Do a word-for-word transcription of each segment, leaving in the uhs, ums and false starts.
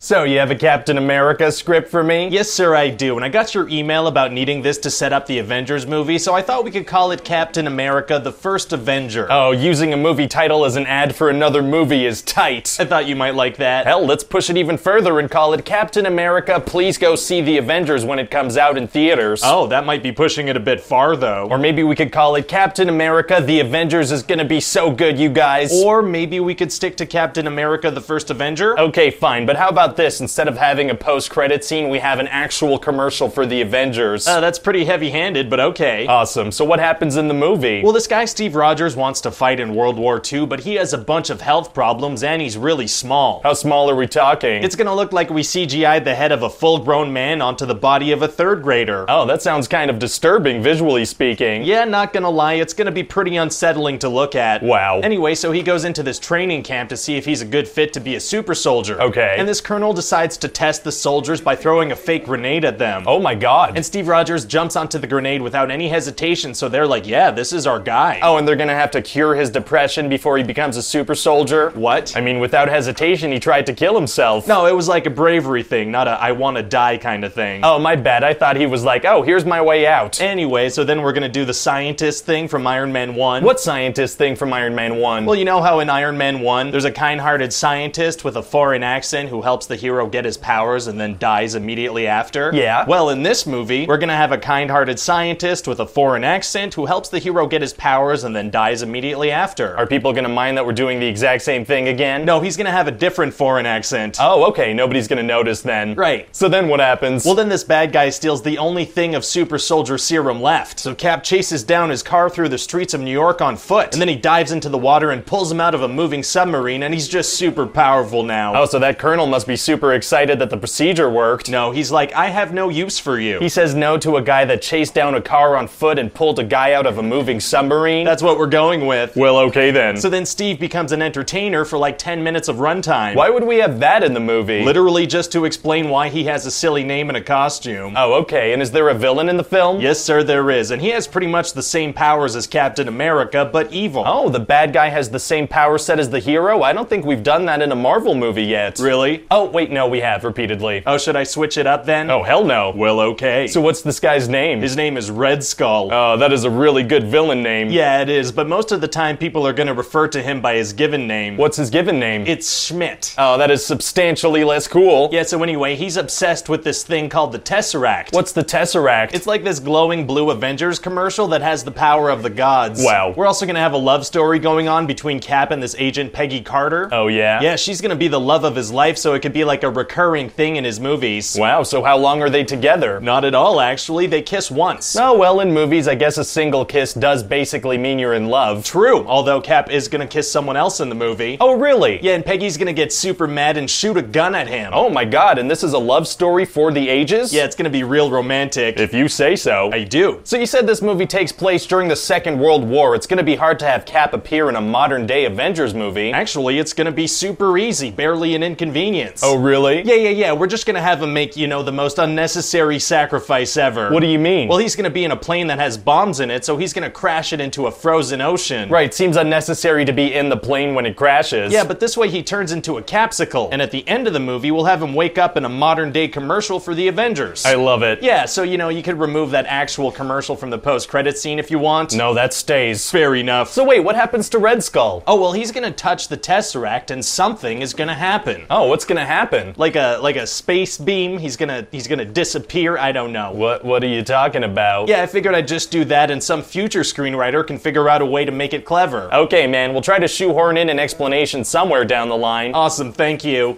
So, you have a Captain America script for me? Yes, sir, I do. And I got your email about needing this to set up the Avengers movie, so I thought we could call it Captain America: The First Avenger. Oh, using a movie title as an ad for another movie is tight. I thought you might like that. Hell, let's push it even further and call it Captain America: Please Go See the Avengers when it comes out in theaters. Oh, that might be pushing it a bit far, though. Or maybe we could call it Captain America: The Avengers is gonna be so good, you guys. Or maybe we could stick to Captain America: The First Avenger? Okay, fine, but how about this? Instead of having a post-credit scene, we have an actual commercial for the Avengers. Uh, that's pretty heavy-handed, but okay. Awesome. So what happens in the movie? Well, this guy Steve Rogers wants to fight in World War Two, but he has a bunch of health problems and he's really small. How small are we talking? It's gonna look like we C G I'd the head of a full-grown man onto the body of a third grader. Oh, that sounds kind of disturbing, visually speaking. Yeah, not gonna lie, it's gonna be pretty unsettling to look at. Wow. Anyway, so he goes into this training camp to see if he's a good fit to be a super soldier. Okay. And this colonel decides to test the soldiers by throwing a fake grenade at them. Oh my god. And Steve Rogers jumps onto the grenade without any hesitation, so they're like, yeah, this is our guy. Oh, and they're gonna have to cure his depression before he becomes a super soldier? What? I mean, without hesitation, he tried to kill himself. No, it was like a bravery thing, not a I wanna die kind of thing. Oh, my bad. I thought he was like, oh, here's my way out. Anyway, so then we're gonna do the scientist thing from Iron Man one. What scientist thing from Iron Man one? Well, you know how in Iron Man one, there's a kind-hearted scientist with a foreign accent who helps the hero get his powers and then dies immediately after? Yeah. Well, in this movie, we're gonna have a kind-hearted scientist with a foreign accent who helps the hero get his powers and then dies immediately after. Are people gonna mind that we're doing the exact same thing again? No, he's gonna have a different foreign accent. Oh, okay. Nobody's gonna notice then. Right. So then what happens? Well, then this bad guy steals the only thing of super soldier serum left. So Cap chases down his car through the streets of New York on foot, and then he dives into the water and pulls him out of a moving submarine, and he's just super powerful now. Oh, so that colonel must be super excited that the procedure worked. No, he's like, I have no use for you. He says no to a guy that chased down a car on foot and pulled a guy out of a moving submarine? That's what we're going with. Well, okay then. So then Steve becomes an entertainer for like ten minutes of runtime. Why would we have that in the movie? Literally just to explain why he has a silly name and a costume. Oh, okay. And is there a villain in the film? Yes, sir, there is. And he has pretty much the same powers as Captain America, but evil. Oh, the bad guy has the same power set as the hero? I don't think we've done that in a Marvel movie yet. Really? Oh, wait, no, we have, repeatedly. Oh, should I switch it up then? Oh, hell no. Well, okay. So what's this guy's name? His name is Red Skull. Oh, that is a really good villain name. Yeah, it is, but most of the time people are gonna refer to him by his given name. What's his given name? It's Schmidt. Oh, that is substantially less cool. Yeah, so anyway, he's obsessed with this thing called the Tesseract. What's the Tesseract? It's like this glowing blue Avengers commercial that has the power of the gods. Wow. We're also gonna have a love story going on between Cap and this agent Peggy Carter. Oh, yeah? Yeah, she's gonna be the love of his life, so it could be like a recurring thing in his movies. Wow, so how long are they together? Not at all, actually. They kiss once. Oh, well, in movies, I guess a single kiss does basically mean you're in love. True, although Cap is gonna kiss someone else in the movie. Oh, really? Yeah, and Peggy's gonna get super mad and shoot a gun at him. Oh my god, and this is a love story for the ages? Yeah, it's gonna be real romantic. If you say so. I do. So you said this movie takes place during the Second World War. It's gonna be hard to have Cap appear in a modern-day Avengers movie. Actually, it's gonna be super easy, barely an inconvenience. Oh, really? Yeah, yeah, yeah, we're just gonna have him make, you know, the most unnecessary sacrifice ever. What do you mean? Well, he's gonna be in a plane that has bombs in it, so he's gonna crash it into a frozen ocean. Right, seems unnecessary to be in the plane when it crashes. Yeah, but this way he turns into a capsicle, and at the end of the movie, we'll have him wake up in a modern-day commercial for the Avengers. I love it. Yeah, so, you know, you could remove that actual commercial from the post-credit scene if you want. No, that stays. Fair enough. So wait, what happens to Red Skull? Oh, well, he's gonna touch the Tesseract, and something is gonna happen. Oh, what's gonna happen? Like a like a space beam. He's gonna he's gonna disappear. I don't know. What What are you talking about? Yeah, I figured I'd just do that, and some future screenwriter can figure out a way to make it clever. Okay, man, we'll try to shoehorn in an explanation somewhere down the line. Awesome, thank you.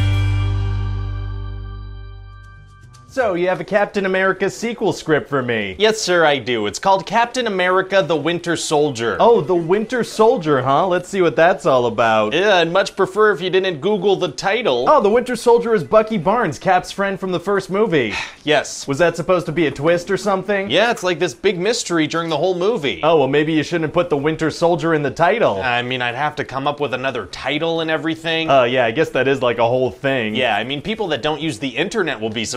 So, you have a Captain America sequel script for me? Yes, sir, I do. It's called Captain America: The Winter Soldier. Oh, The Winter Soldier, huh? Let's see what that's all about. Yeah, I'd much prefer if you didn't Google the title. Oh, The Winter Soldier is Bucky Barnes, Cap's friend from the first movie. Yes. Was that supposed to be a twist or something? Yeah, it's like this big mystery during the whole movie. Oh, well, maybe you shouldn't put The Winter Soldier in the title. I mean, I'd have to come up with another title and everything. Uh, yeah, I guess that is like a whole thing. Yeah, I mean, people that don't use the internet will be surprised.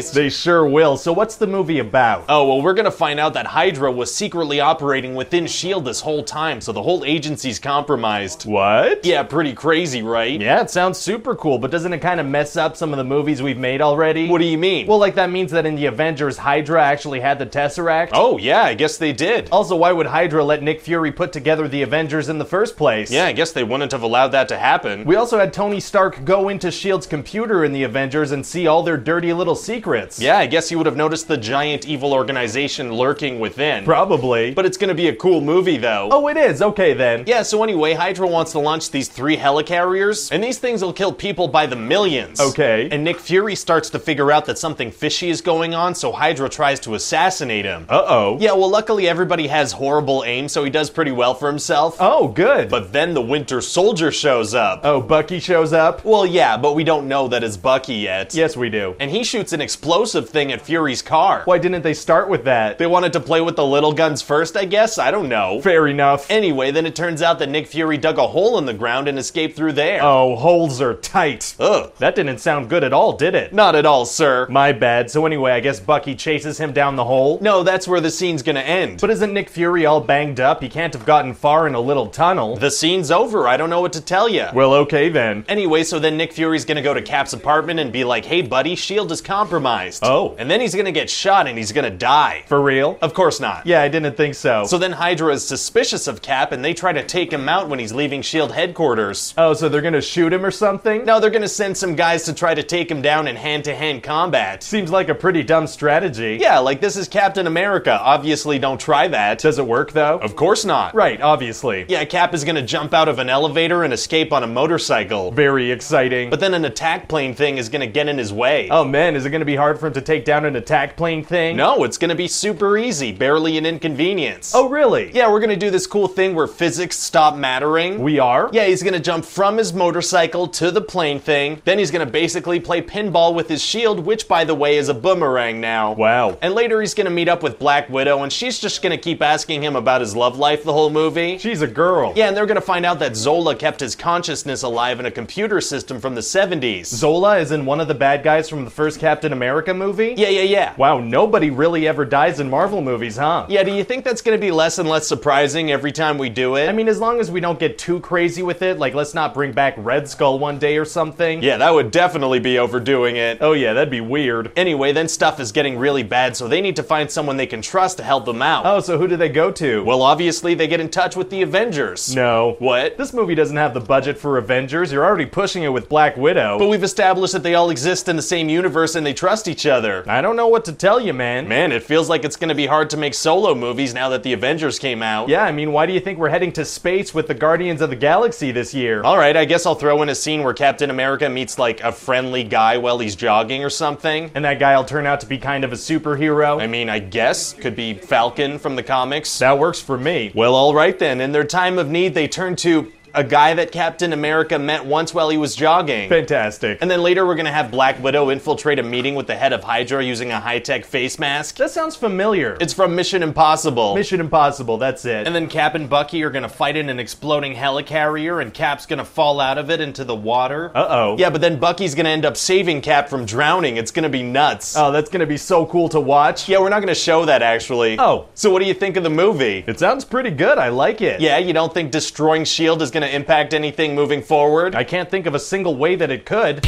surprised. They sure will. So what's the movie about? Oh, well, we're gonna find out that Hydra was secretly operating within S H I E L D this whole time, so the whole agency's compromised. What? Yeah, pretty crazy, right? Yeah, it sounds super cool, but doesn't it kind of mess up some of the movies we've made already? What do you mean? Well, like that means that in the Avengers, Hydra actually had the Tesseract. Oh, yeah, I guess they did. Also, why would Hydra let Nick Fury put together the Avengers in the first place? Yeah, I guess they wouldn't have allowed that to happen. We also had Tony Stark go into S H I E L D's computer in the Avengers and see all their dirty little secrets. Yeah, I guess you would have noticed the giant evil organization lurking within. Probably. But it's gonna be a cool movie, though. Oh, it is? Okay, then. Yeah, so anyway, Hydra wants to launch these three helicarriers, and these things will kill people by the millions. Okay. And Nick Fury starts to figure out that something fishy is going on, so Hydra tries to assassinate him. Uh-oh. Yeah, well, luckily everybody has horrible aim, so he does pretty well for himself. Oh, good. But then the Winter Soldier shows up. Oh, Bucky shows up? Well, yeah, but we don't know that it's Bucky yet. Yes, we do. And he shoots an explosive thing at Fury's car. Why didn't they start with that? They wanted to play with the little guns first, I guess? I don't know. Fair enough. Anyway, then it turns out that Nick Fury dug a hole in the ground and escaped through there. Oh, holes are tight. Ugh. That didn't sound good at all, did it? Not at all, sir. My bad. So anyway, I guess Bucky chases him down the hole? No, that's where the scene's gonna end. But isn't Nick Fury all banged up? He can't have gotten far in a little tunnel. The scene's over. I don't know what to tell you. Well, okay then. Anyway, so then Nick Fury's gonna go to Cap's apartment and be like, hey buddy, S H I E L D is compromised. Oh. And then he's gonna get shot and he's gonna die. For real? Of course not. Yeah, I didn't think so. So then Hydra is suspicious of Cap and they try to take him out when he's leaving S H I E L D headquarters. Oh, so they're gonna shoot him or something? No, they're gonna send some guys to try to take him down in hand-to-hand combat. Seems like a pretty dumb strategy. Yeah, like this is Captain America. Obviously don't try that. Does it work though? Of course not. Right, obviously. Yeah, Cap is gonna jump out of an elevator and escape on a motorcycle. Very exciting. But then an attack plane thing is gonna get in his way. Oh man, is it gonna be hard for him to take down an attack plane thing? No, it's gonna be super easy, barely an inconvenience. Oh really? Yeah, we're gonna do this cool thing where physics stop mattering. We are? Yeah, he's gonna jump from his motorcycle to the plane thing, then he's gonna basically play pinball with his shield, which by the way is a boomerang now. Wow. And later he's gonna meet up with Black Widow and she's just gonna keep asking him about his love life the whole movie. She's a girl. Yeah, and they're gonna find out that Zola kept his consciousness alive in a computer system from the seventies. Zola is in one of the bad guys from the first Captain America movie? Yeah, yeah, yeah. Wow, nobody really ever dies in Marvel movies, huh? Yeah, do you think that's gonna be less and less surprising every time we do it? I mean, as long as we don't get too crazy with it, like let's not bring back Red Skull one day or something. Yeah, that would definitely be overdoing it. Oh yeah, that'd be weird. Anyway, then stuff is getting really bad, so they need to find someone they can trust to help them out. Oh, so who do they go to? Well, obviously they get in touch with the Avengers. No. What? This movie doesn't have the budget for Avengers. You're already pushing it with Black Widow. But we've established that they all exist in the same universe and they trust each other. I don't know what to tell you, man. Man, it feels like it's gonna be hard to make solo movies now that the Avengers came out. Yeah, I mean, why do you think we're heading to space with the Guardians of the Galaxy this year? Alright, I guess I'll throw in a scene where Captain America meets like a friendly guy while he's jogging or something. And that guy'll turn out to be kind of a superhero? I mean, I guess. Could be Falcon from the comics. That works for me. Well, alright then. In their time of need, they turn to a guy that Captain America met once while he was jogging. Fantastic. And then later we're gonna have Black Widow infiltrate a meeting with the head of Hydra using a high-tech face mask. That sounds familiar. It's from Mission Impossible. Mission Impossible, that's it. And then Cap and Bucky are gonna fight in an exploding helicarrier and Cap's gonna fall out of it into the water. Uh-oh. Yeah, but then Bucky's gonna end up saving Cap from drowning. It's gonna be nuts. Oh, that's gonna be so cool to watch. Yeah, we're not gonna show that actually. Oh. So what do you think of the movie? It sounds pretty good. I like it. Yeah, you don't think destroying S H I E L D is gonna impact anything moving forward? I can't think of a single way that it could.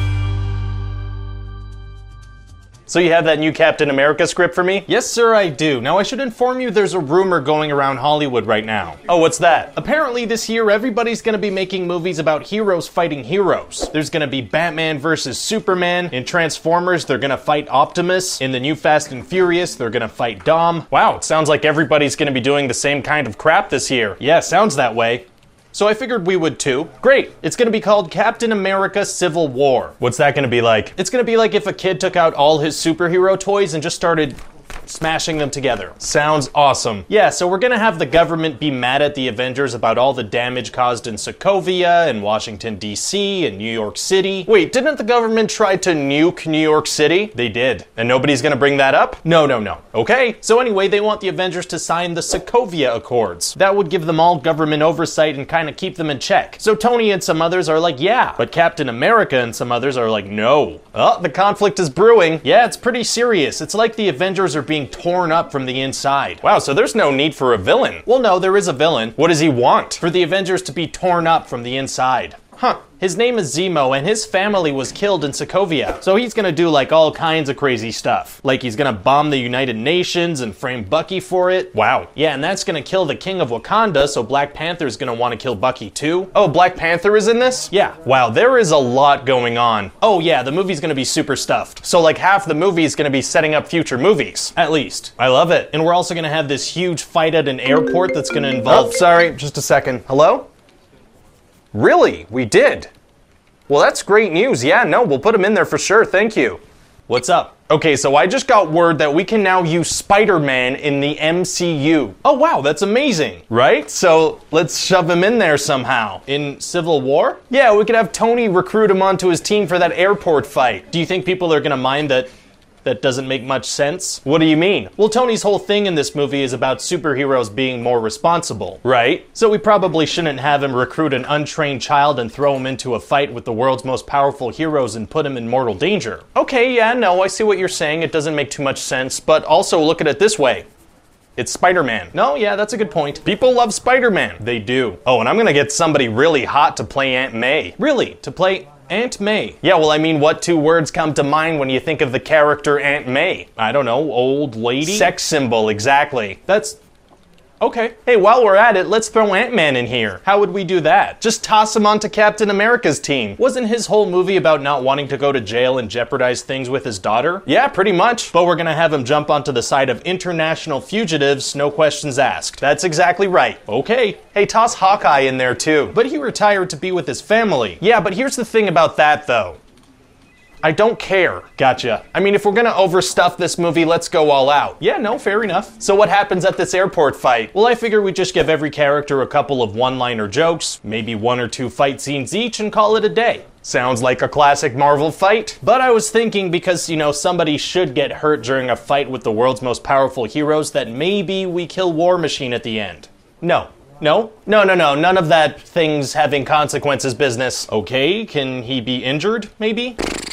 So you have that new Captain America script for me? Yes, sir, I do. Now, I should inform you there's a rumor going around Hollywood right now. Oh, what's that? Apparently this year, everybody's gonna be making movies about heroes fighting heroes. There's gonna be Batman versus Superman. In Transformers, they're gonna fight Optimus. In the new Fast and Furious, they're gonna fight Dom. Wow, it sounds like everybody's gonna be doing the same kind of crap this year. Yeah, sounds that way. So I figured we would too. Great. It's gonna be called Captain America Civil War. What's that gonna be like? It's gonna be like if a kid took out all his superhero toys and just started smashing them together. Sounds awesome. Yeah, so we're gonna have the government be mad at the Avengers about all the damage caused in Sokovia and Washington, D C and New York City. Wait, didn't the government try to nuke New York City? They did. And nobody's gonna bring that up? No, no, no. Okay. So anyway, they want the Avengers to sign the Sokovia Accords. That would give them all government oversight and kind of keep them in check. So Tony and some others are like, yeah. But Captain America and some others are like, no. Oh, the conflict is brewing. Yeah, it's pretty serious. It's like the Avengers are being torn up from the inside. Wow, so there's no need for a villain. Well, no, there is a villain. What does he want? For the Avengers to be torn up from the inside. Huh. His name is Zemo, and his family was killed in Sokovia. So he's gonna do like all kinds of crazy stuff. Like he's gonna bomb the United Nations and frame Bucky for it. Wow. Yeah, and that's gonna kill the King of Wakanda, so Black Panther's gonna wanna kill Bucky too. Oh, Black Panther is in this? Yeah. Wow, there is a lot going on. Oh yeah, the movie's gonna be super stuffed. So like half the movie is gonna be setting up future movies. At least. I love it. And we're also gonna have this huge fight at an airport that's gonna involve- Oh, sorry, just a second. Hello? Really? We did? Well, that's great news. Yeah, no, we'll put him in there for sure. Thank you. What's up? Okay, so I just got word that we can now use Spider-Man in the M C U. Oh, wow, that's amazing. Right? So let's shove him in there somehow. In Civil War? Yeah, we could have Tony recruit him onto his team for that airport fight. Do you think people are gonna mind that that doesn't make much sense? What do you mean? Well, Tony's whole thing in this movie is about superheroes being more responsible. Right? So we probably shouldn't have him recruit an untrained child and throw him into a fight with the world's most powerful heroes and put him in mortal danger. Okay, yeah, no, I see what you're saying. It doesn't make too much sense, but also look at it this way. It's Spider-Man. No, yeah, that's a good point. People love Spider-Man. They do. Oh, and I'm gonna get somebody really hot to play Aunt May. Really? To play Aunt May? Yeah, well, I mean, what two words come to mind when you think of the character Aunt May? I don't know, old lady? Sex symbol, exactly. That's... Okay. Hey, while we're at it, let's throw Ant-Man in here. How would we do that? Just toss him onto Captain America's team. Wasn't his whole movie about not wanting to go to jail and jeopardize things with his daughter? Yeah, pretty much. But we're gonna have him jump onto the side of international fugitives, no questions asked. That's exactly right. Okay. Hey, toss Hawkeye in there too. But he retired to be with his family. Yeah, but here's the thing about that though. I don't care. Gotcha. I mean, if we're gonna overstuff this movie, let's go all out. Yeah, no, fair enough. So what happens at this airport fight? Well, I figure we just give every character a couple of one-liner jokes, maybe one or two fight scenes each, and call it a day. Sounds like a classic Marvel fight. But I was thinking because, you know, somebody should get hurt during a fight with the world's most powerful heroes that maybe we kill War Machine at the end. No. No? No, no, no. None of that things having consequences business. Okay, can he be injured, maybe?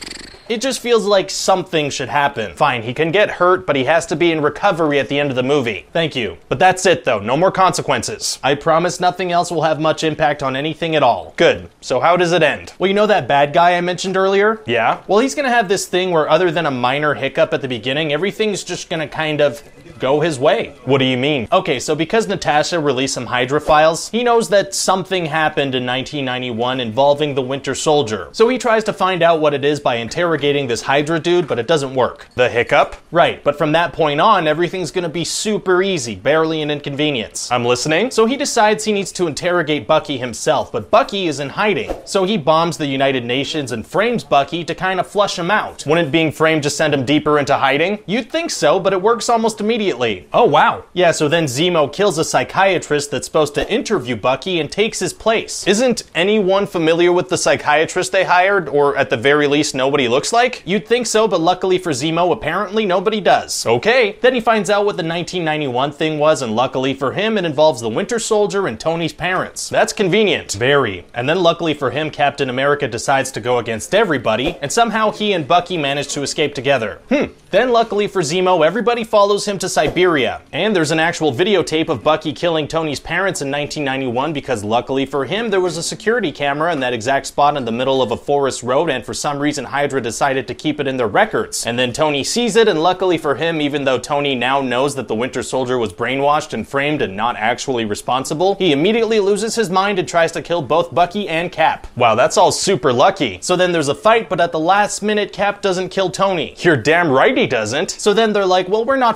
It just feels like something should happen. Fine, he can get hurt, but he has to be in recovery at the end of the movie. Thank you. But that's it though, no more consequences. I promise nothing else will have much impact on anything at all. Good. So how does it end? Well, you know that bad guy I mentioned earlier? Yeah? Well, he's gonna have this thing where other than a minor hiccup at the beginning, everything's just gonna kind of go his way. What do you mean? Okay, so because Natasha released some Hydra files, he knows that something happened in nineteen ninety-one involving the Winter Soldier. So he tries to find out what it is by interrogating this Hydra dude, but it doesn't work. The hiccup? Right, but from that point on, everything's gonna be super easy, barely an inconvenience. I'm listening. So he decides he needs to interrogate Bucky himself, but Bucky is in hiding. So he bombs the United Nations and frames Bucky to kind of flush him out. Wouldn't being framed just send him deeper into hiding? You'd think so, but it works almost immediately. Oh, wow. Yeah, so then Zemo kills a psychiatrist that's supposed to interview Bucky and takes his place. Isn't anyone familiar with the psychiatrist they hired, or at the very least nobody looks like? You'd think so, but luckily for Zemo, apparently nobody does. Okay. Then he finds out what the nineteen ninety-one thing was, and luckily for him, it involves the Winter Soldier and Tony's parents. That's convenient. Very. And then luckily for him, Captain America decides to go against everybody, and somehow he and Bucky manage to escape together. Hmm. Then luckily for Zemo, everybody follows him to Siberia. And there's an actual videotape of Bucky killing Tony's parents in nineteen ninety-one because luckily for him, there was a security camera in that exact spot in the middle of a forest road, and for some reason Hydra decided to keep it in their records. And then Tony sees it, and luckily for him, even though Tony now knows that the Winter Soldier was brainwashed and framed and not actually responsible, he immediately loses his mind and tries to kill both Bucky and Cap. Wow, that's all super lucky. So then there's a fight, but at the last minute, Cap doesn't kill Tony. You're damn right he doesn't. So then they're like, well, we're not friends anymore.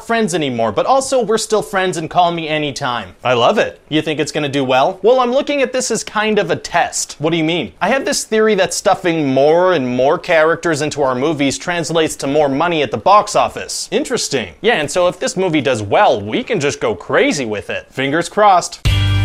anymore, but also we're still friends and call me anytime. I love it. You think it's gonna do well? Well, I'm looking at this as kind of a test. What do you mean? I have this theory that stuffing more and more characters into our movies translates to more money at the box office. Interesting. Yeah, and so if this movie does well, we can just go crazy with it. Fingers crossed.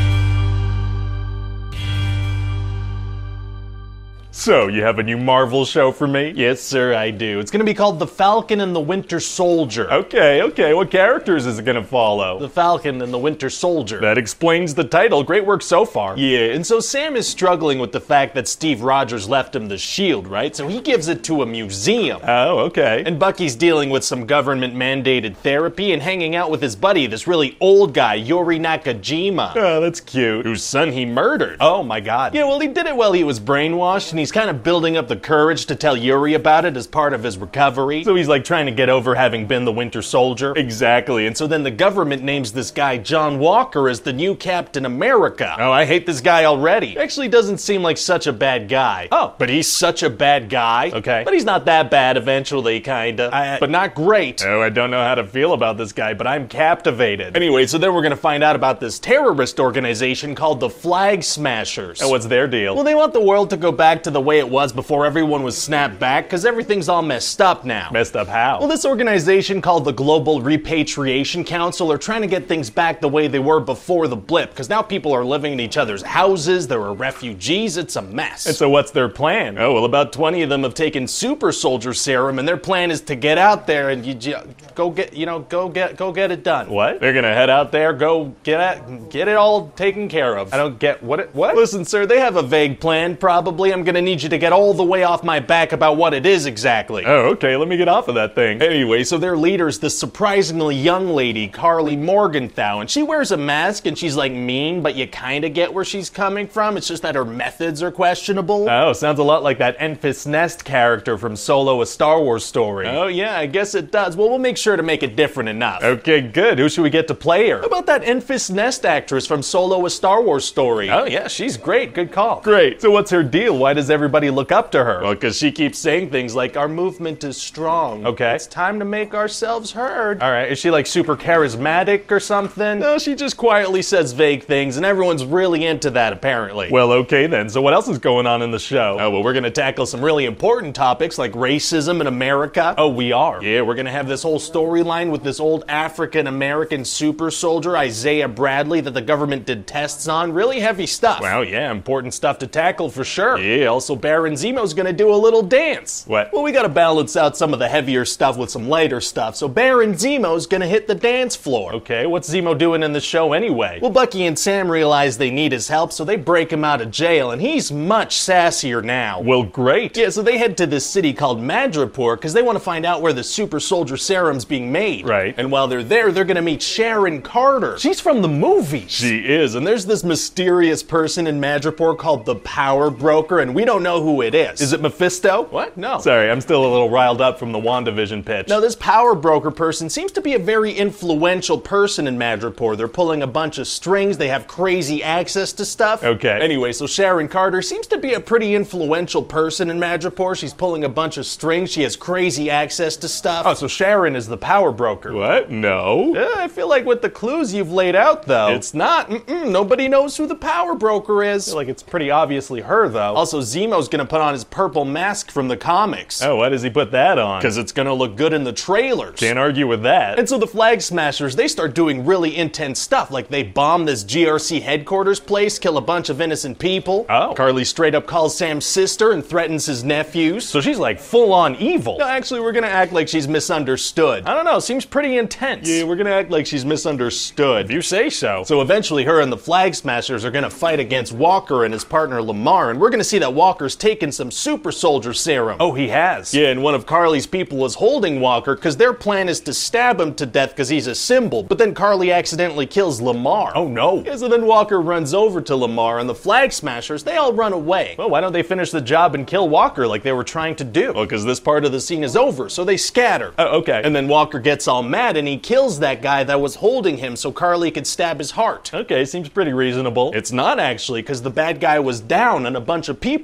So, you have a new Marvel show for me? Yes, sir, I do. It's gonna be called The Falcon and the Winter Soldier. Okay, okay. What characters is it gonna follow? The Falcon and the Winter Soldier. That explains the title. Great work so far. Yeah, and so Sam is struggling with the fact that Steve Rogers left him the shield, right? So he gives it to a museum. Oh, okay. And Bucky's dealing with some government-mandated therapy and hanging out with his buddy, this really old guy, Yori Nakajima. Oh, that's cute. Whose son he murdered. Oh my god. Yeah, well, he did it while he was brainwashed, and he's kind of building up the courage to tell Yuri about it as part of his recovery. So he's like trying to get over having been the Winter Soldier? Exactly, and so then the government names this guy John Walker as the new Captain America. Oh, I hate this guy already. Actually doesn't seem like such a bad guy. Oh. But he's such a bad guy. Okay. But he's not that bad eventually, kinda. I, but not great. Oh, I don't know how to feel about this guy, but I'm captivated. Anyway, so then we're gonna find out about this terrorist organization called the Flag Smashers. Oh, what's their deal? Well, they want the world to go back to the way it was before everyone was snapped back, because everything's all messed up now. Messed up how? Well, this organization called the Global Repatriation Council are trying to get things back the way they were before the blip, because now people are living in each other's houses, there are refugees, it's a mess. And so what's their plan? Oh, well, about twenty of them have taken super soldier serum, and their plan is to get out there and you j- go get, you know, go get, go get it done. What? They're gonna head out there, go get it, get it all taken care of. I don't get what it, what? Listen, sir, they have a vague plan, probably. I'm gonna need you to get all the way off my back about what it is exactly. Oh, okay, let me get off of that thing. Anyway, so their leader's this surprisingly young lady, Carly Morgenthau, and she wears a mask and she's like mean, but you kinda get where she's coming from. It's just that her methods are questionable. Oh, sounds a lot like that Enfys Nest character from Solo: A Star Wars Story. Oh yeah, I guess it does. Well, we'll make sure to make it different enough. Okay, good. Who should we get to play her? How about that Enfys Nest actress from Solo: A Star Wars Story? Oh yeah, she's great. Good call. Great. So what's her deal? Why does everybody look up to her? Well, because she keeps saying things like, our movement is strong. Okay. It's time to make ourselves heard. All right, is she like super charismatic or something? No, she just quietly says vague things, and everyone's really into that, apparently. Well, okay then. So what else is going on in the show? Oh, well, we're gonna tackle some really important topics like racism in America. Oh, we are? Yeah, we're gonna have this whole storyline with this old African-American super soldier, Isaiah Bradley, that the government did tests on. Really heavy stuff. Wow, yeah, important stuff to tackle for sure. Yeah, also Baron Zemo's gonna do a little dance. What? Well, we gotta balance out some of the heavier stuff with some lighter stuff, so Baron Zemo's gonna hit the dance floor. Okay, what's Zemo doing in the show anyway? Well, Bucky and Sam realize they need his help, so they break him out of jail, and he's much sassier now. Well, great. Yeah, so they head to this city called Madripoor, because they want to find out where the super soldier serum's being made. Right. And while they're there, they're gonna meet Sharon Carter. She's from the movies. She is, And there's this mysterious person in Madripoor called the Power Broker, and we don't know who it is. Is it Mephisto? What? No. Sorry, I'm still a little riled up from the WandaVision pitch. No, this Power Broker person seems to be a very influential person in Madripoor. They're pulling a bunch of strings, they have crazy access to stuff. Okay. Anyway, so Sharon Carter seems to be a pretty influential person in Madripoor. She's pulling a bunch of strings, she has crazy access to stuff. Oh, so Sharon is the Power Broker. What? No. Uh, I feel like with the clues you've laid out, though, It's not. Mm-mm, nobody knows who the Power Broker is. I feel like it's pretty obviously her, though. Also, Zemo's gonna put on his purple mask from the comics. Oh, why does he put that on? Because it's gonna look good in the trailers. Can't argue with that. And so the Flag Smashers, they start doing really intense stuff, like they bomb this G R C headquarters place, kill a bunch of innocent people. Oh. Carly straight up calls Sam's sister and threatens his nephews. So she's like full-on evil. No, actually, we're gonna act like she's misunderstood. I don't know, seems pretty intense. Yeah, we're gonna act like she's misunderstood. If you say so. So eventually her and the Flag Smashers are gonna fight against Walker and his partner Lamar, and we're gonna see that Walker's taken some super soldier serum. Oh, he has? Yeah, and one of Carly's people is holding Walker because their plan is to stab him to death because he's a symbol, but then Carly accidentally kills Lamar. Oh no. Yeah, so then Walker runs over to Lamar and the Flag Smashers, they all run away. Well, why don't they finish the job and kill Walker like they were trying to do? Well, because this part of the scene is over, so they scatter. Oh, okay. And then Walker gets all mad and he kills that guy that was holding him so Carly could stab his heart. Okay, seems pretty reasonable. It's not actually, because the bad guy was down and a bunch of people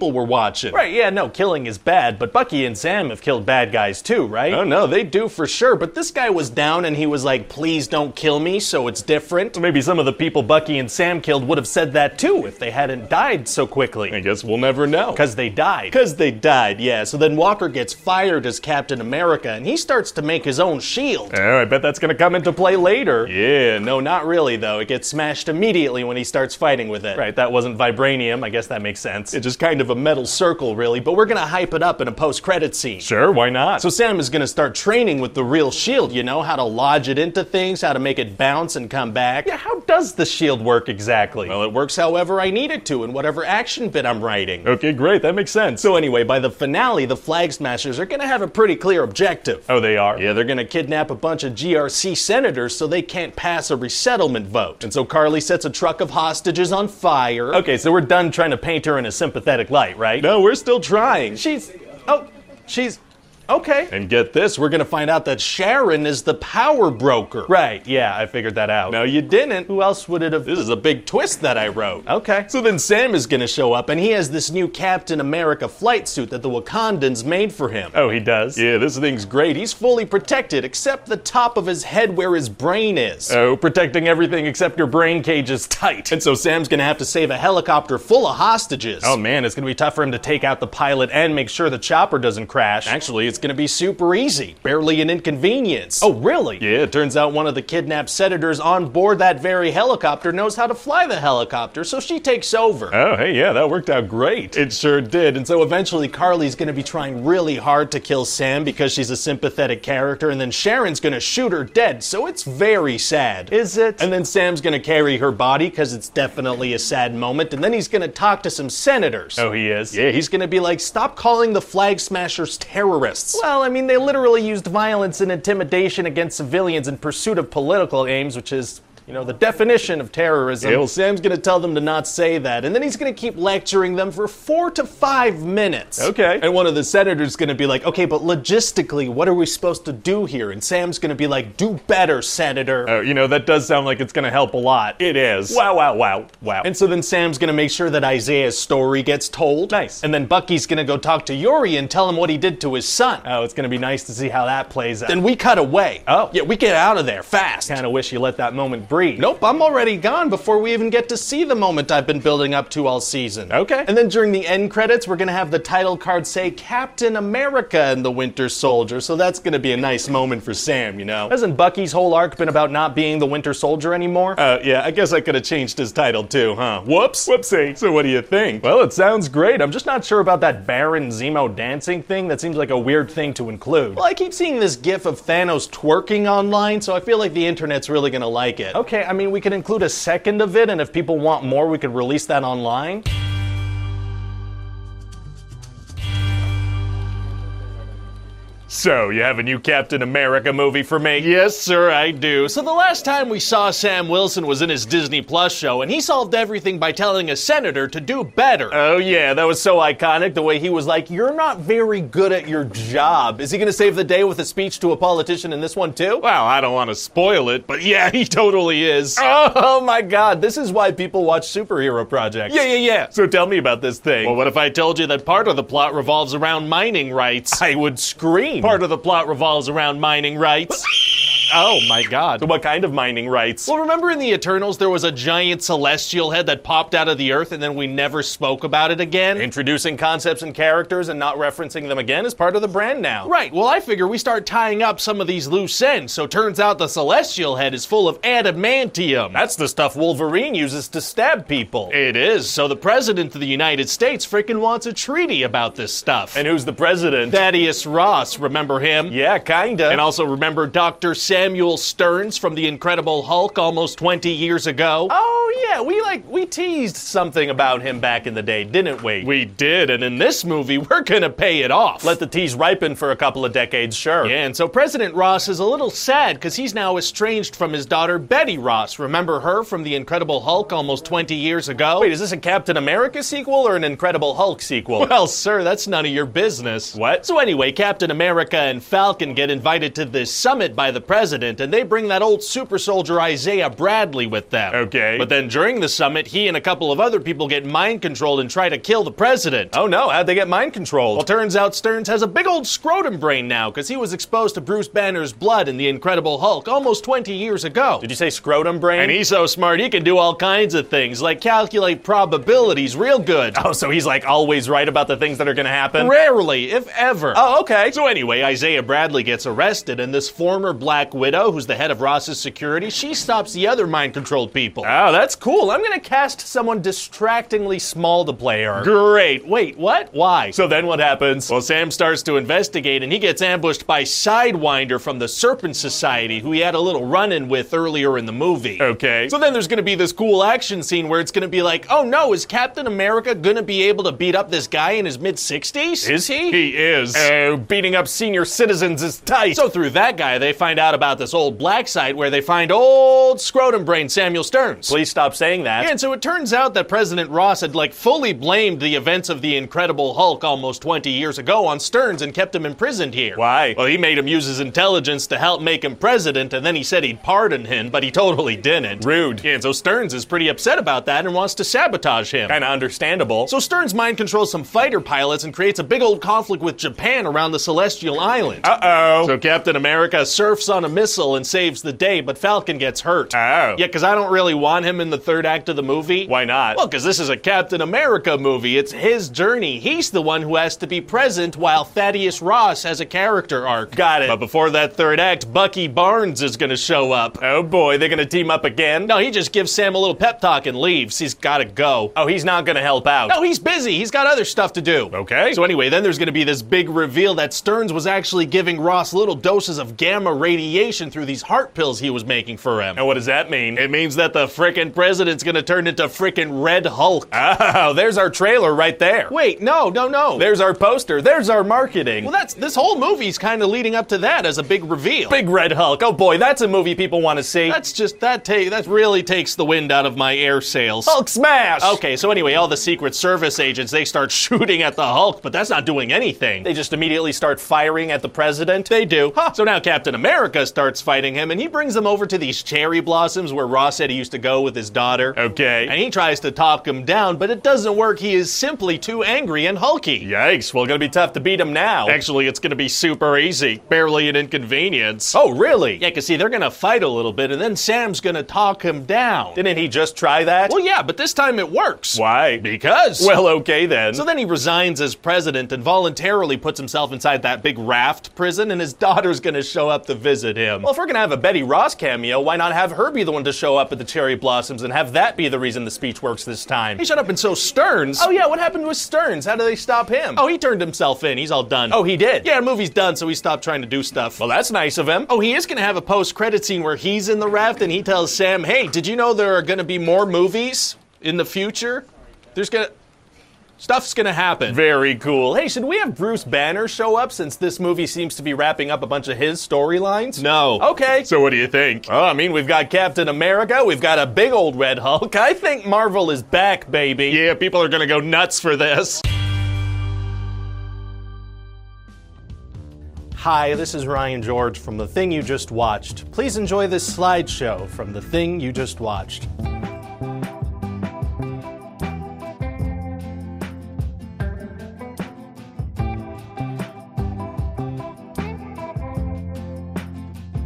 people were watching. Right, yeah, no, killing is bad, but Bucky and Sam have killed bad guys too, right? Oh no, they do for sure, but this guy was down and he was like, please don't kill me, so it's different. Maybe some of the people Bucky and Sam killed would have said that too if they hadn't died so quickly. I guess we'll never know. Cause they died. Cause they died, yeah. So then Walker gets fired as Captain America and he starts to make his own shield. Oh, I bet that's gonna come into play later. Yeah, no, not really though. It gets smashed immediately when he starts fighting with it. Right, that wasn't vibranium, I guess that makes sense. It's just kind of a metal circle really, but we're gonna hype it up in a post-credit scene. Sure, why not? So Sam is gonna start training with the real shield, you know, how to lodge it into things, how to make it bounce and come back. Yeah, how does the shield work exactly? Well, it works however I need it to in whatever action bit I'm writing. Okay, great, that makes sense. So anyway, by the finale, the Flag Smashers are gonna have a pretty clear objective. Oh, they are? Yeah, they're gonna kidnap a bunch of G R C senators so they can't pass a resettlement vote. And so Carly sets a truck of hostages on fire. Okay, so we're done trying to paint her in a sympathetic light, right? No, we're still trying. She's... oh, she's... okay. And get this, we're gonna find out that Sharon is the power broker. Right, yeah, I figured that out. No, you didn't. Who else would it have? This is a big twist that I wrote. Okay. So then Sam is gonna show up and he has this new Captain America flight suit that the Wakandans made for him. Oh, he does? Yeah, this thing's great. He's fully protected except the top of his head where his brain is. Oh, protecting everything except your brain cage is tight. And so Sam's gonna have to save a helicopter full of hostages. Oh man, it's gonna be tough for him to take out the pilot and make sure the chopper doesn't crash. Actually, it's gonna be super easy. Barely an inconvenience. Oh, really? Yeah, it turns out one of the kidnapped senators on board that very helicopter knows how to fly the helicopter, so she takes over. Oh, hey, yeah, that worked out great. It sure did. And so eventually Carly's gonna be trying really hard to kill Sam because she's a sympathetic character, and then Sharon's gonna shoot her dead, so it's very sad. Is it? And then Sam's gonna carry her body because it's definitely a sad moment, and then he's gonna talk to some senators. Oh, he is? Yeah, he's gonna be like, stop calling the Flag Smashers terrorists. Well, I mean, they literally used violence and intimidation against civilians in pursuit of political aims, which is, you know, the definition of terrorism. Yeah, well, Sam's gonna tell them to not say that, and then he's gonna keep lecturing them for four to five minutes. Okay. And one of the senators gonna be like, okay, but logistically, what are we supposed to do here? And Sam's gonna be like, do better, Senator. Oh, you know, that does sound like it's gonna help a lot. It is. Wow, wow, wow, wow. And so then Sam's gonna make sure that Isaiah's story gets told. Nice. And then Bucky's gonna go talk to Yuri and tell him what he did to his son. Oh, it's gonna be nice to see how that plays out. Then we cut away. Oh. Yeah, we get out of there fast. Kinda wish you let that moment breathe. Nope, I'm already gone before we even get to see the moment I've been building up to all season. Okay. And then during the end credits, we're gonna have the title card say Captain America and the Winter Soldier, so that's gonna be a nice moment for Sam, you know? Hasn't Bucky's whole arc been about not being the Winter Soldier anymore? Uh, yeah, I guess I could have changed his title too, huh? Whoops. Whoopsie. So what do you think? Well, it sounds great. I'm just not sure about that Baron Zemo dancing thing. That seems like a weird thing to include. Well, I keep seeing this gif of Thanos twerking online, so I feel like the internet's really gonna like it. Okay, I mean, we could include a second of it, and if people want more, we could release that online. So, you have a new Captain America movie for me? Yes, sir, I do. So the last time we saw Sam Wilson was in his Disney Plus show, and he solved everything by telling a senator to do better. Oh yeah, that was so iconic, the way he was like, you're not very good at your job. Is he gonna save the day with a speech to a politician in this one too? Well, I don't want to spoil it, but yeah, he totally is. Oh my god, this is why people watch superhero projects. Yeah, yeah, yeah. So tell me about this thing. Well, what if I told you that part of the plot revolves around mining rights? I would scream. Part of the plot revolves around mining rights. Oh my god. So what kind of mining rights? Well, remember in the Eternals there was a giant celestial head that popped out of the earth and then we never spoke about it again? Introducing concepts and characters and not referencing them again is part of the brand now. Right, well I figure we start tying up some of these loose ends, so turns out the celestial head is full of adamantium. That's the stuff Wolverine uses to stab people. It is, so the president of the United States frickin' wants a treaty about this stuff. And who's the president? Thaddeus Ross, remember him? Yeah, kinda. And also remember Doctor Samuel Stearns from The Incredible Hulk almost twenty years ago? Oh yeah, we like, we teased something about him back in the day, didn't we? We did, and in this movie, we're gonna pay it off. Let the tease ripen for a couple of decades, sure. Yeah, and so President Ross is a little sad because he's now estranged from his daughter Betty Ross. Remember her from The Incredible Hulk almost twenty years ago? Wait, is this a Captain America sequel or an Incredible Hulk sequel? Well, sir, that's none of your business. What? So anyway, Captain America and Falcon get invited to this summit by the president, and they bring that old super soldier Isaiah Bradley with them. Okay. But then then during the summit, he and a couple of other people get mind controlled and try to kill the president. Oh no, how'd they get mind controlled? Well, turns out Stearns has a big old scrotum brain now, because he was exposed to Bruce Banner's blood in The Incredible Hulk almost twenty years ago. Did you say scrotum brain? And he's so smart, he can do all kinds of things, like calculate probabilities real good. Oh, so he's like always right about the things that are gonna happen? Rarely, if ever. Oh, okay. So anyway, Isaiah Bradley gets arrested, and this former Black Widow, who's the head of Ross's security, she stops the other mind-controlled people. Oh, that's cool. I'm gonna cast someone distractingly small to play her. Great. Wait, what? Why? So then what happens? Well, Sam starts to investigate, and he gets ambushed by Sidewinder from the Serpent Society, who he had a little run-in with earlier in the movie. Okay. So then there's gonna be this cool action scene where it's gonna be like, oh no, is Captain America gonna be able to beat up this guy in his mid-sixties? Is he? He is. Oh, beating up senior citizens is tight. So through that guy, they find out about this old black site where they find old scrotum brain Samuel Stearns. Please stop saying that. Yeah, and so it turns out that President Ross had like fully blamed the events of the Incredible Hulk almost twenty years ago on Stearns and kept him imprisoned here. Why? Well, he made him use his intelligence to help make him president, and then he said he'd pardon him, but he totally didn't. Rude. Yeah, and so Stearns is pretty upset about that and wants to sabotage him. Kinda understandable. So Stearns mind controls some fighter pilots and creates a big old conflict with Japan around the Celestial Island. Uh-oh. So Captain America surfs on a missile and saves the day, but Falcon gets hurt. Oh. Yeah, because I don't really want him in the third act of the movie. Why not? Well, because this is a Captain America movie. It's his journey. He's the one who has to be present while Thaddeus Ross has a character arc. Got it. But before that third act, Bucky Barnes is gonna show up. Oh boy, they're gonna team up again? No, he just gives Sam a little pep talk and leaves. He's gotta go. Oh, he's not gonna help out. No, he's busy. He's got other stuff to do. Okay. So anyway, then there's gonna be this big reveal that Stearns was actually giving Ross little doses of gamma radiation through these heart pills he was making for him. And what does that mean? It means that the frickin' president's gonna turn into frickin' Red Hulk. Oh, there's our trailer right there. Wait, no, no, no. There's our poster. There's our marketing. Well, that's, this whole movie's kind of leading up to that as a big reveal. Big Red Hulk. Oh boy, that's a movie people want to see. That's just, that take, that really takes the wind out of my air sails. Hulk smash! Okay, so anyway, all the Secret Service agents, they start shooting at the Hulk, but that's not doing anything. They just immediately start firing at the president. They do. Huh. So now Captain America starts fighting him, and he brings them over to these cherry blossoms where Ross said he used to go with his daughter. Okay. And he tries to talk him down, but it doesn't work. He is simply too angry and hulky. Yikes. Well, gonna be tough to beat him now. Actually, it's gonna be super easy. Barely an inconvenience. Oh, really? Yeah, because see, they're gonna fight a little bit, and then Sam's gonna talk him down. Didn't he just try that? Well, yeah, but this time it works. Why? Because. Well, okay then. So then he resigns as president and voluntarily puts himself inside that big raft prison, and his daughter's gonna show up to visit him. Well, if we're gonna have a Betty Ross cameo, why not have her be the one to show up at the cherry blossoms and have that be the reason the speech works this time? Hey, shut up. And so Stearns. Oh yeah, what happened with Stearns? How did they stop him? Oh, he turned himself in. He's all done. Oh, he did? Yeah, the movie's done, so he stopped trying to do stuff. Well, that's nice of him. Oh, he is gonna have a post-credit scene where he's in the raft and he tells Sam, hey, did you know there are gonna be more movies in the future? There's gonna... Stuff's gonna happen. Very cool. Hey, should we have Bruce Banner show up since this movie seems to be wrapping up a bunch of his storylines? No. Okay. So what do you think? Oh, I mean, we've got Captain America, we've got a big old Red Hulk. I think Marvel is back, baby. Yeah, people are gonna go nuts for this. Hi, this is Ryan George from The Thing You Just Watched. Please enjoy this slideshow from The Thing You Just Watched.